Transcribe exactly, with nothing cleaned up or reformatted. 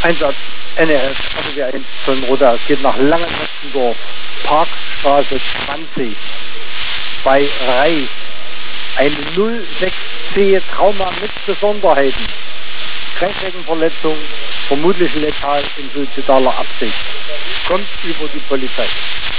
Einsatz N R S, also wir eins von Roda. Es geht nach Langenwestendorf, Parkstraße zwanzig, bei Reis. Eine null sechs C Trauma mit Besonderheiten. Kräftigenverletzung, vermutlich letal in suizidaler Absicht. Kommt über die Polizei.